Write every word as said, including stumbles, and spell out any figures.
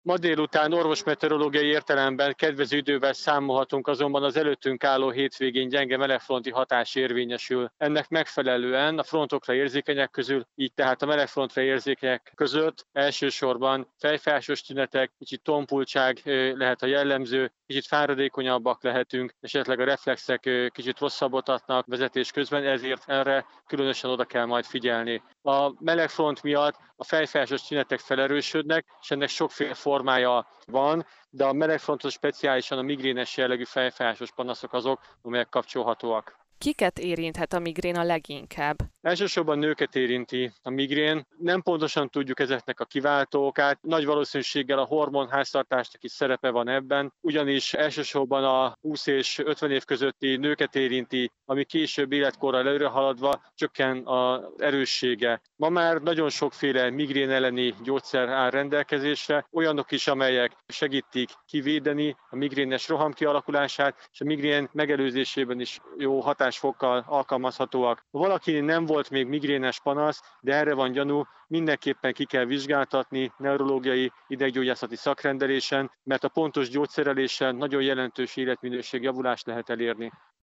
Ma délután orvosmeteorológiai értelemben kedvező idővel számolhatunk, azonban az előttünk álló hétvégén gyenge melegfronti hatás érvényesül. Ennek megfelelően a frontokra érzékenyek közül, így tehát a melegfrontra érzékenyek között elsősorban fejfájás tünetek, kicsit tompultság lehet a jellemző, kicsit fáradékonyabbak lehetünk, esetleg a reflexek kicsit rosszabbot adnak vezetés közben, ezért erre különösen oda kell majd figyelni. A melegfront miatt a fejfájás tünetek felerősödnek, és ennek sokféle formája van, de a melegfrontos speciálisan a migrénes jellegű fejfájásos panaszok azok, amelyek kapcsolhatóak. Kiket érinthet a migrén a leginkább? Elsősorban nőket érinti a migrén. Nem pontosan tudjuk ezeknek a kiváltó okát. Nagy valószínűséggel a hormonháztartásnak is szerepe van ebben, ugyanis elsősorban a húsz és ötven év közötti nőket érinti, ami később életkorral előre haladva csökken az erőssége. Ma már nagyon sokféle migrén elleni gyógyszer áll rendelkezésre, olyanok is, amelyek segítik kivédeni a migrénes roham kialakulását, és a migrén megelőzésében is jó hatásfokkal alkalmazhatóak. Ha valaki nem volt még migrénes panasz, de erre van gyanú, mindenképpen ki kell vizsgáltatni neurológiai ideggyógyászati szakrendelésen, mert a pontos gyógyszerelésen nagyon jelentős életminőség javulást lehet elérni.